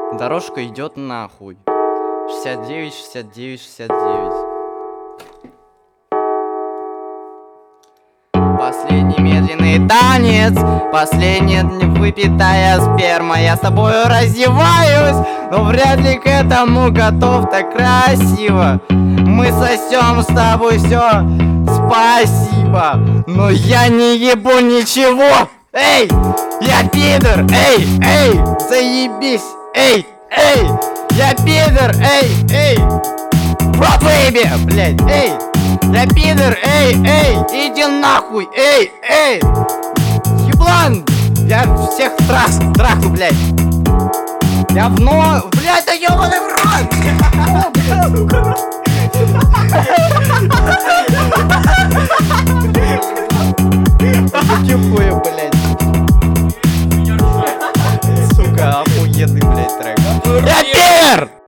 Дорожка идет нахуй. 69, 69, 69. Последний медленный танец, последняя выпитая сперма. Я с тобою раздеваюсь, но вряд ли к этому готов так красиво. Мы сосем с тобой все, спасибо, но я не ебу ничего. Эй, я пидор, эй, заебись, эй, я пидор, эй, про бэйби, блядь, эй, я пидор, эй, иди нахуй, эй, еблан, я всех трахну, блядь, я в нос, блядь, да ёбаный в рот. Тихую, блядь. Сука, охуенный, блядь, трек. Я пидор!